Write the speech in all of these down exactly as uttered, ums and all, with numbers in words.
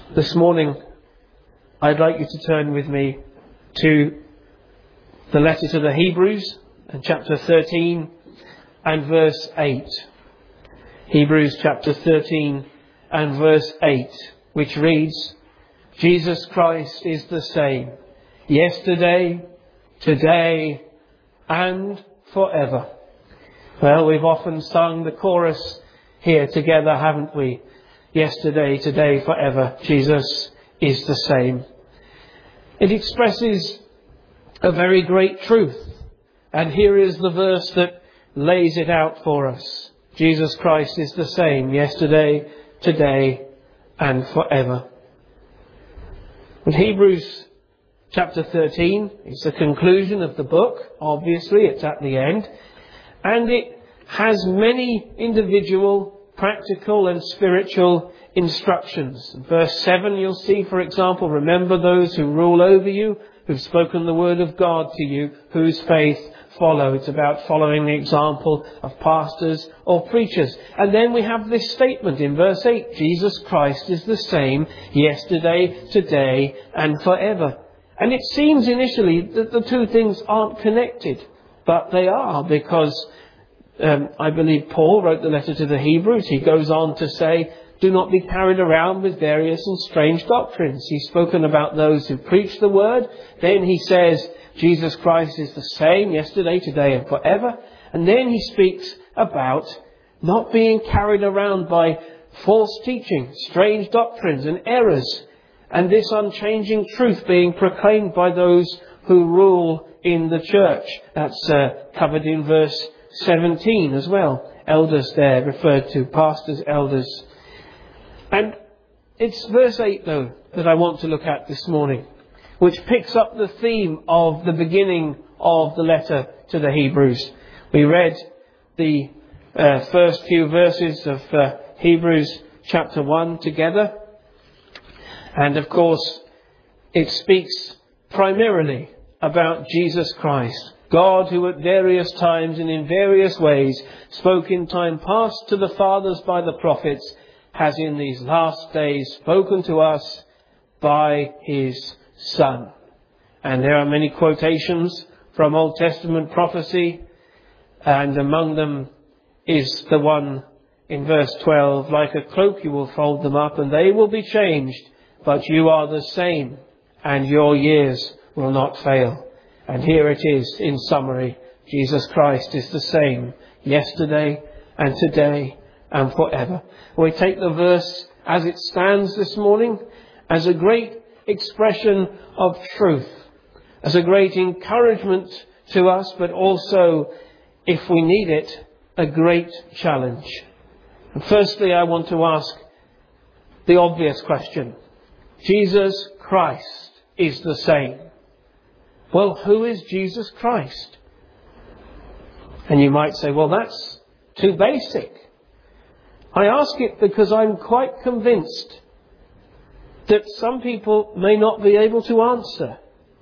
This morning, I'd like you to turn with me to the letter to the Hebrews, and chapter thirteen and verse eight. Hebrews chapter thirteen and verse eight, which reads, Jesus Christ is the same, yesterday, today, and forever. Well, we've often sung the chorus here together, haven't we? Yesterday, today, forever, Jesus is the same. It expresses a very great truth. And here is the verse that lays it out for us. Jesus Christ is the same yesterday, today, and forever. In Hebrews chapter thirteen, it's the conclusion of the book. Obviously, it's at the end. And it has many individual, practical and spiritual instructions. In verse seven, you'll see, for example, remember those who rule over you, who've spoken the word of God to you, whose faith follow. It's about following the example of pastors or preachers. And then we have this statement in verse eight, Jesus Christ is the same yesterday, today, and forever. And it seems initially that the two things aren't connected, but they are, because um, I believe Paul wrote the letter to the Hebrews. He goes on to say, do not be carried around with various and strange doctrines. He's spoken about those who preach the word. Then he says, Jesus Christ is the same yesterday, today, and forever. And then he speaks about not being carried around by false teaching, strange doctrines and errors, and this unchanging truth being proclaimed by those who rule in the church. That's uh, covered in verse seventeen as well. Elders there referred to, pastors, elders. And it's verse eight, though, that I want to look at this morning, which picks up the theme of the beginning of the letter to the Hebrews. We read the uh, first few verses of uh, Hebrews chapter one together. And of course, it speaks primarily about Jesus Christ, God who at various times and in various ways spoke in time past to the fathers by the prophets, has in these last days spoken to us by his Son. And there are many quotations from Old Testament prophecy, and among them is the one in verse twelve, like a cloak you will fold them up and they will be changed, but you are the same and your years will not fail. And here it is in summary, Jesus Christ is the same yesterday and today and forever. We take the verse as it stands this morning as a great expression of truth, as a great encouragement to us, but also, if we need it, a great challenge. And firstly, I want to ask the obvious question. Jesus Christ is the same. Well, who is Jesus Christ? And you might say, well, that's too basic. I ask it because I'm quite convinced that some people may not be able to answer.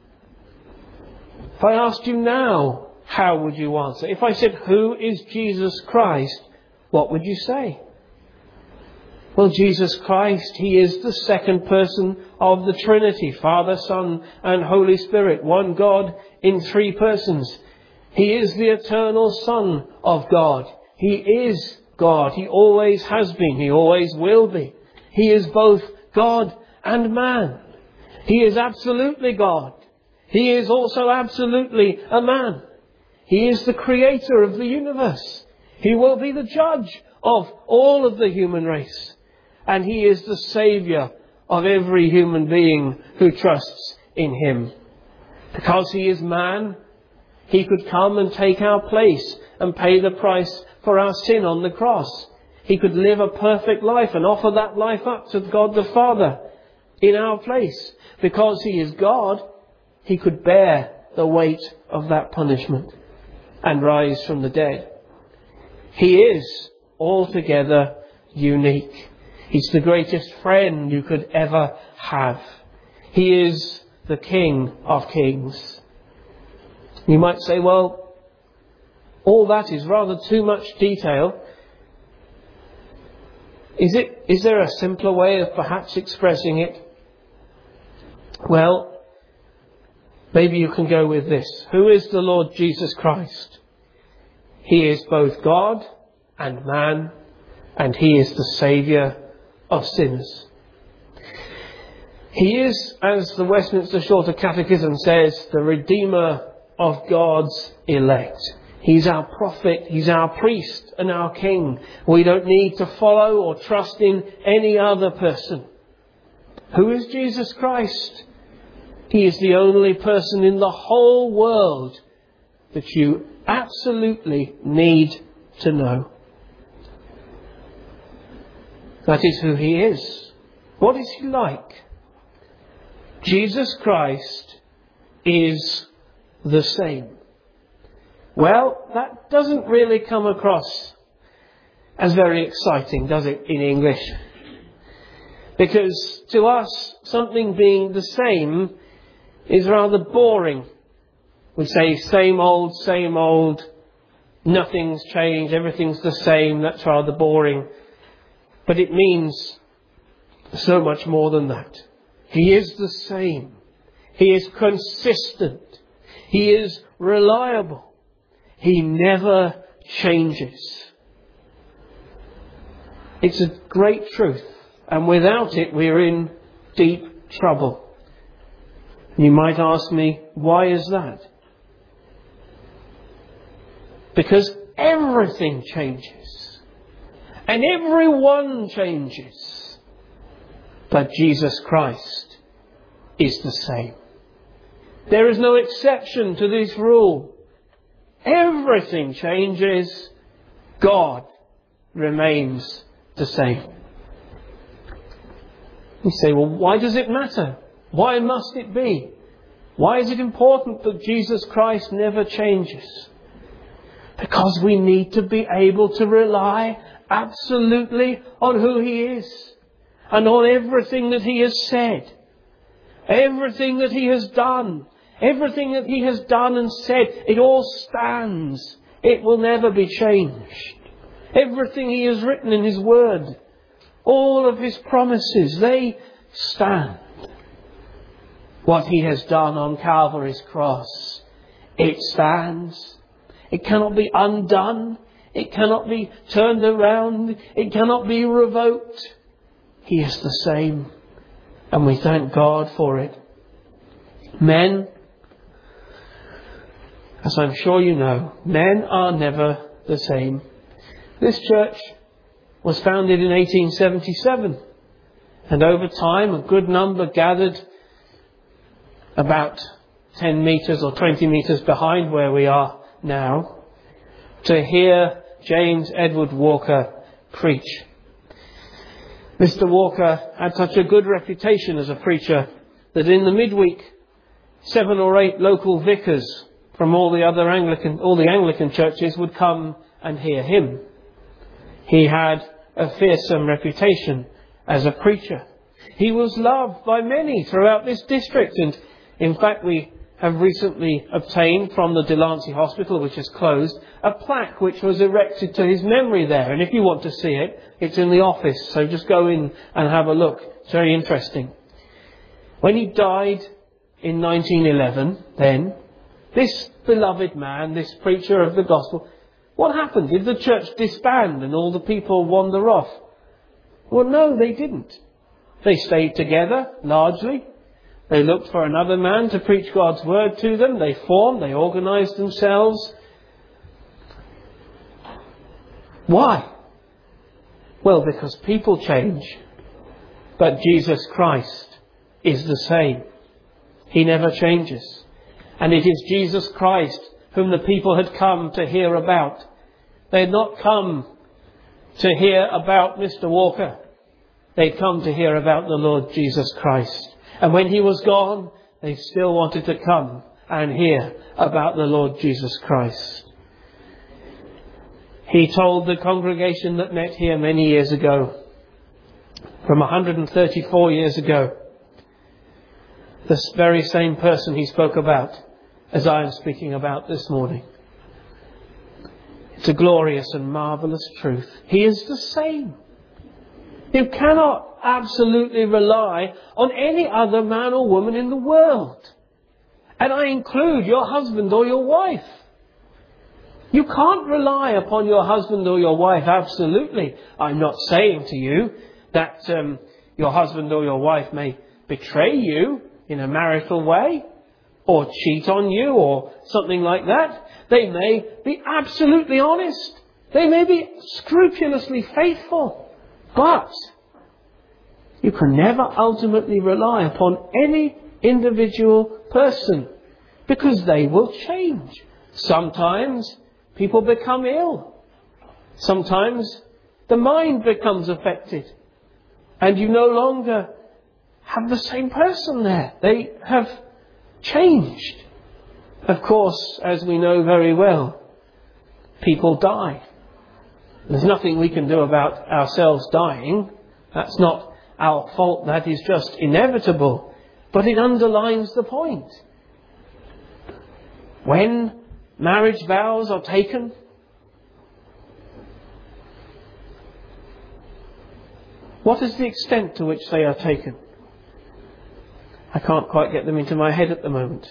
If I asked you now, how would you answer? If I said, who is Jesus Christ? What would you say? Well, Jesus Christ, he is the second person of the Trinity, Father, Son, and Holy Spirit, one God in three persons. He is the eternal Son of God. He is God. He always has been. He always will be. He is both God and man. He is absolutely God. He is also absolutely a man. He is the creator of the universe. He will be the judge of all of the human race. And he is the saviour of every human being who trusts in him. Because he is man, he could come and take our place and pay the price for our sin on the cross. He could live a perfect life and offer that life up to God the Father in our place. Because he is God, he could bear the weight of that punishment and rise from the dead. He is altogether unique. He's the greatest friend you could ever have. He is the King of Kings. You might say, well, all that is rather too much detail. Is it, is there a simpler way of perhaps expressing it? Well, maybe you can go with this. Who is the Lord Jesus Christ? He is both God and man, and He is the Saviour of sinners. He is, as the Westminster Shorter Catechism says, the Redeemer of God's elect. He's our prophet, He's our priest and our king. We don't need to follow or trust in any other person. Who is Jesus Christ? He is the only person in the whole world that you absolutely need to know. That is who He is. What is He like? Jesus Christ is the same. Well, that doesn't really come across as very exciting, does it, in English? Because to us, something being the same is rather boring. We say same old, same old, nothing's changed, everything's the same, that's rather boring. But it means so much more than that. He is the same. He is consistent. He is reliable. He never changes. It's a great truth, and without it we're in deep trouble. You might ask me, why is that? Because everything changes, and everyone changes, but Jesus Christ is the same. There is no exception to this rule. Everything changes. God remains the same. You say, well, why does it matter? Why must it be? Why is it important that Jesus Christ never changes? Because we need to be able to rely absolutely on who He is and on everything that He has said, everything that He has done. Everything that He has done and said, it all stands. It will never be changed. Everything He has written in His Word, all of His promises, they stand. What He has done on Calvary's cross, it stands. It cannot be undone. It cannot be turned around. It cannot be revoked. He is the same. And we thank God for it. Men, as I'm sure you know, men are never the same. This church was founded in eighteen seventy-seven. And over time, a good number gathered about ten metres or twenty metres behind where we are now to hear James Edward Walker preach. Mister Walker had such a good reputation as a preacher that in the midweek, seven or eight local vicars from all the other Anglican, all the Anglican churches would come and hear him. He had a fearsome reputation as a preacher. He was loved by many throughout this district, and in fact we have recently obtained from the Delancey Hospital, which is closed, a plaque which was erected to his memory there. And if you want to see it, it's in the office, so just go in and have a look. It's very interesting. When he died in nineteen eleven, then, this beloved man, this preacher of the gospel, what happened? Did the church disband and all the people wander off? Well, no, they didn't. They stayed together, largely. They looked for another man to preach God's word to them. They formed, they organised themselves. Why? Well, because people change. But Jesus Christ is the same. He never changes. And it is Jesus Christ whom the people had come to hear about. They had not come to hear about Mister Walker. They'd come to hear about the Lord Jesus Christ. And when He was gone, they still wanted to come and hear about the Lord Jesus Christ. He told the congregation that met here many years ago, from one hundred thirty-four years ago, this very same person He spoke about as I am speaking about this morning. It's a glorious and marvellous truth. He is the same. You cannot absolutely rely on any other man or woman in the world. And I include your husband or your wife. You can't rely upon your husband or your wife absolutely. I'm not saying to you that um, your husband or your wife may betray you in a marital way, or cheat on you, or something like that. They may be absolutely honest. They may be scrupulously faithful. But you can never ultimately rely upon any individual person, because they will change. Sometimes people become ill. Sometimes the mind becomes affected. And you no longer have the same person there. They have changed. Of course, as we know very well, people die. There's nothing we can do about ourselves dying. That's not our fault. That is just inevitable. But it underlines the point. When marriage vows are taken, what is the extent to which they are taken? I can't quite get them into my head at the moment.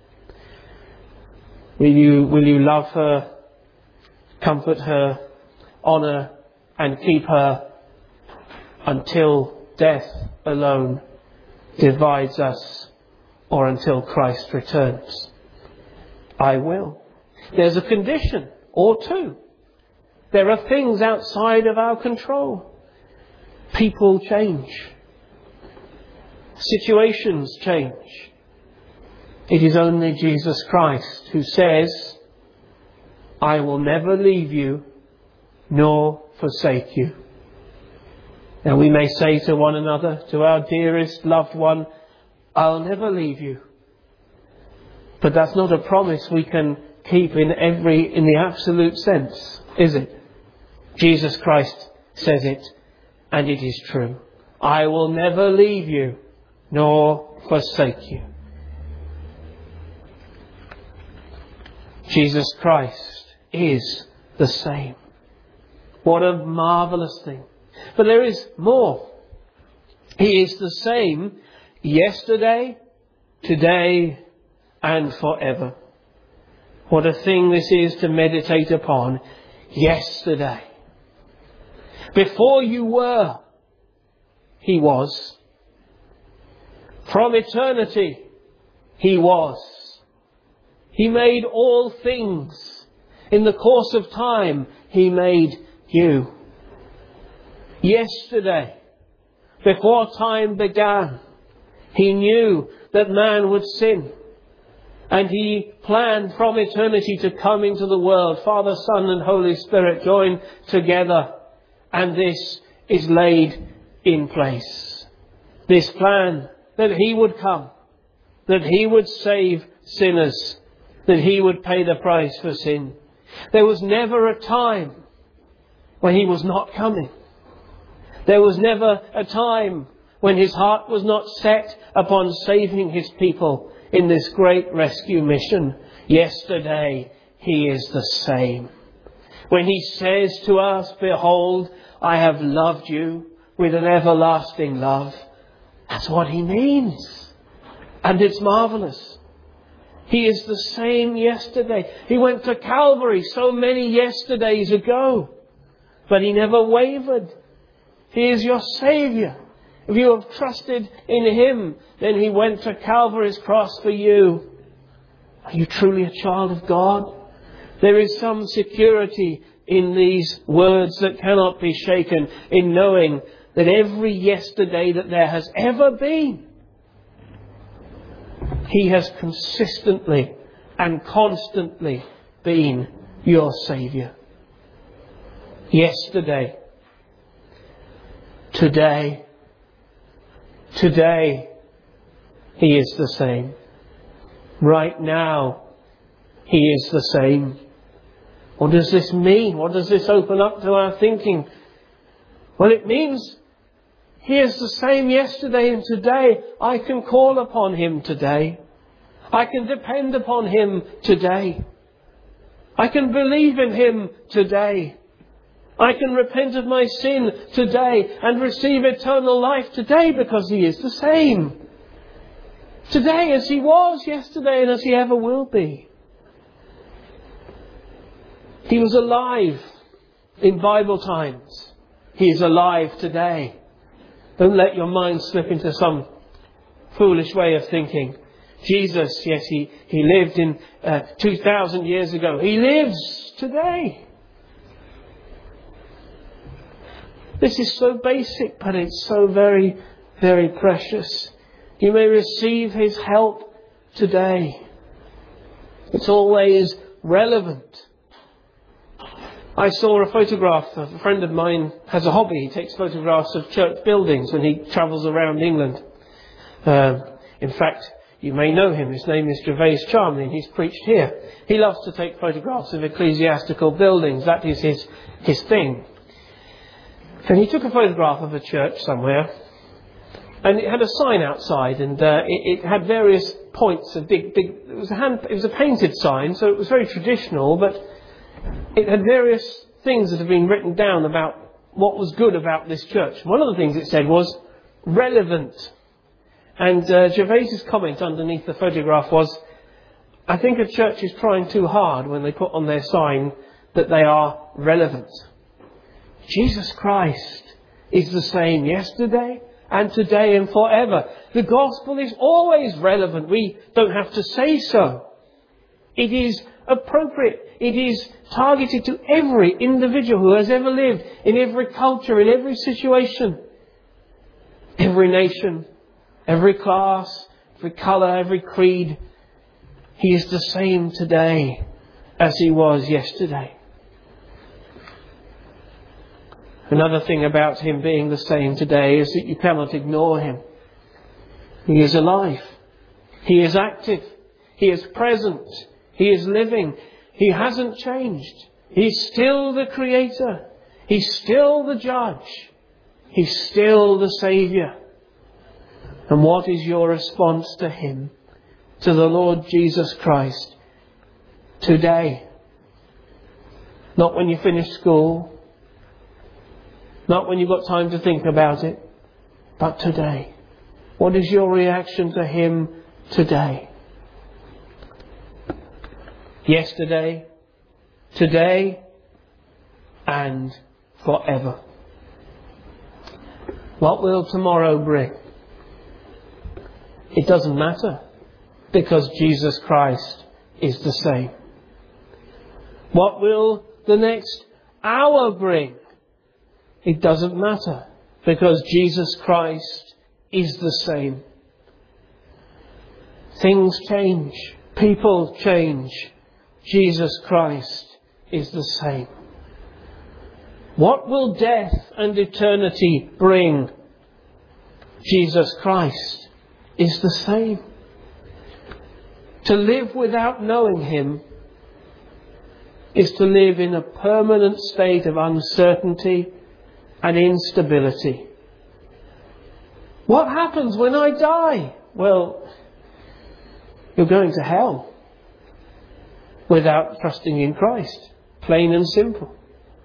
Will you, will you love her, comfort her, honour and keep her until death alone divides us, or until Christ returns? I will. There's a condition or two. There are things outside of our control. People change. Situations change. It is only Jesus Christ who says, I will never leave you nor forsake you. Now we may say to one another, to our dearest loved one, I'll never leave you. But that's not a promise we can keep in every, in the absolute sense, is it? Jesus Christ says it, and it is true. I will never leave you nor forsake you. Jesus Christ is the same. What a marvellous thing. But there is more. He is the same yesterday, today, and forever. What a thing this is to meditate upon. Yesterday. Before you were, He was. From eternity, He was. He made all things. In the course of time, He made you. Yesterday, before time began, He knew that man would sin. And He planned from eternity to come into the world. Father, Son and Holy Spirit joined together. And this is laid in place. This plan that He would come. That He would save sinners. That He would pay the price for sin. There was never a time when He was not coming. There was never a time when His heart was not set upon saving His people in this great rescue mission. Yesterday, He is the same. When He says to us, behold, I have loved you with an everlasting love, that's what He means. And it's marvellous. He is the same yesterday. He went to Calvary so many yesterdays ago, but He never wavered. He is your Saviour. If you have trusted in Him, then He went to Calvary's cross for you. Are you truly a child of God? There is some security in these words that cannot be shaken, in knowing that every yesterday that there has ever been, He has consistently and constantly been your Saviour. Yesterday, today, today, He is the same. Right now, He is the same. What does this mean? What does this open up to our thinking? Well, it means He is the same yesterday and today. I can call upon Him today. I can depend upon Him today. I can believe in Him today. I can repent of my sin today and receive eternal life today because He is the same. Today as He was yesterday and as He ever will be. He was alive in Bible times. He is alive today. Don't let your mind slip into some foolish way of thinking. Jesus, yes, He, he lived in uh, two thousand years ago. He lives today. This is so basic, but it's so very, very precious. You may receive His help today. It's always relevant. I saw a photograph. A friend of mine has a hobby. He takes photographs of church buildings when he travels around England. Uh, in fact, you may know him. His name is Gervais Charmley, and he's preached here. He loves to take photographs of ecclesiastical buildings. That is his, his thing. And he took a photograph of a church somewhere, and it had a sign outside, and uh, it, it had various points of big, big. It was a hand. It was a painted sign, so it was very traditional, but it had various things that had been written down about what was good about this church. One of the things it said was relevant. And uh, Gervais's comment underneath the photograph was, I think a church is trying too hard when they put on their sign that they are relevant. Jesus Christ is the same yesterday and today and forever. The gospel is always relevant. We don't have to say so. It is appropriate. It is targeted to every individual who has ever lived, in every culture, in every situation, every nation, every class, every colour, every creed. He is the same today as He was yesterday. Another thing about Him being the same today is that you cannot ignore Him. He is alive. He is active. He is present. He is living. He hasn't changed. He's still the Creator. He's still the Judge. He's still the Saviour. And what is your response to Him, to the Lord Jesus Christ, today? Not when you finish school, not when you've got time to think about it, but today. What is your reaction to Him today? Yesterday, today, and forever. What will tomorrow bring? It doesn't matter, because Jesus Christ is the same. What will the next hour bring? It doesn't matter, because Jesus Christ is the same. Things change. People change. Jesus Christ is the same. What will death and eternity bring? Jesus Christ is the same. To live without knowing Him is to live in a permanent state of uncertainty and instability. What happens when I die? Well, you're going to hell without trusting in Christ. Plain and simple.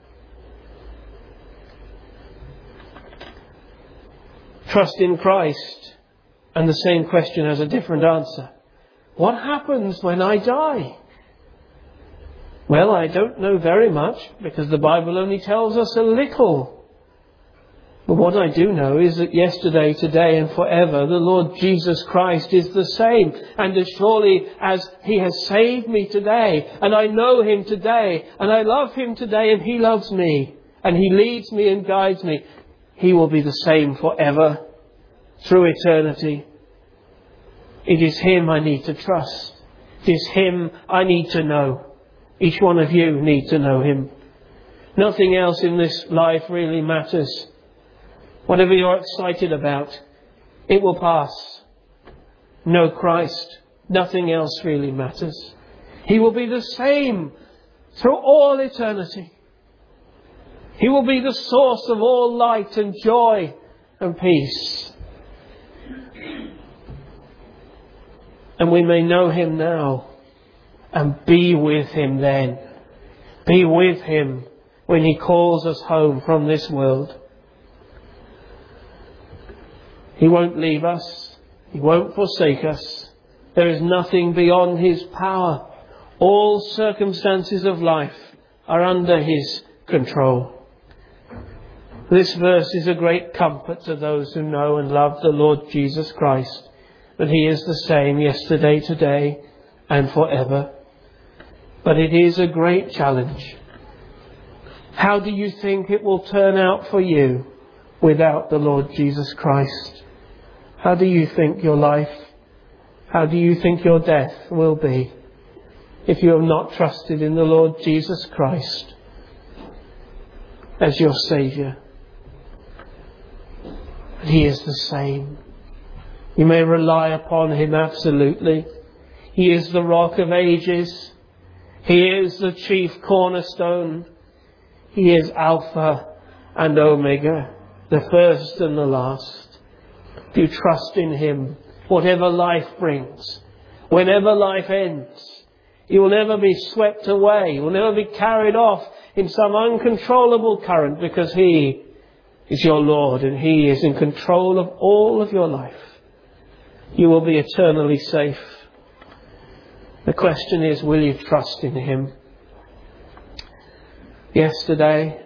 Trust in Christ, and the same question has a different answer. What happens when I die? Well, I don't know very much, because the Bible only tells us a little. But what I do know is that yesterday, today and forever, the Lord Jesus Christ is the same. And as surely as He has saved me today, and I know Him today, and I love Him today, and He loves me, and He leads me and guides me, He will be the same forever, through eternity. It is Him I need to trust. It is Him I need to know. Each one of you need to know Him. Nothing else in this life really matters. Whatever you're excited about, it will pass. Know Christ. Nothing else really matters. He will be the same through all eternity. He will be the source of all light and joy and peace. And we may know Him now and be with Him then. Be with Him when He calls us home from this world. He won't leave us. He won't forsake us. There is nothing beyond His power. All circumstances of life are under His control. This verse is a great comfort to those who know and love the Lord Jesus Christ, that He is the same yesterday, today, and forever. But it is a great challenge. How do you think it will turn out for you without the Lord Jesus Christ? How do you think your life, how do you think your death will be if you have not trusted in the Lord Jesus Christ as your Saviour? He is the same. You may rely upon Him absolutely. He is the Rock of Ages. He is the chief cornerstone. He is Alpha and Omega, the first and the last. If you trust in Him, whatever life brings, whenever life ends, you will never be swept away. You will never be carried off in some uncontrollable current, because He is your Lord and He is in control of all of your life. You will be eternally safe. The question is, will you trust in Him? Yesterday,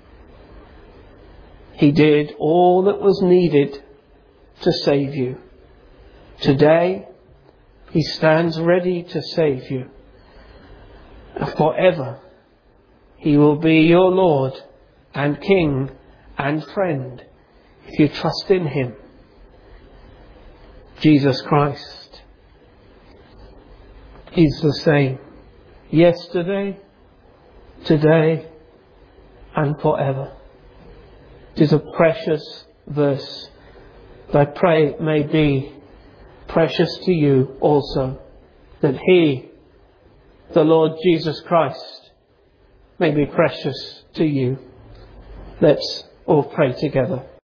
He did all that was needed to save you. Today, He stands ready to save you. Forever, He will be your Lord and King and friend if you trust in Him. Jesus Christ is the same yesterday, today, and forever. It is a precious verse. I pray it may be precious to you also, that He, the Lord Jesus Christ, may be precious to you. Let's all pray together.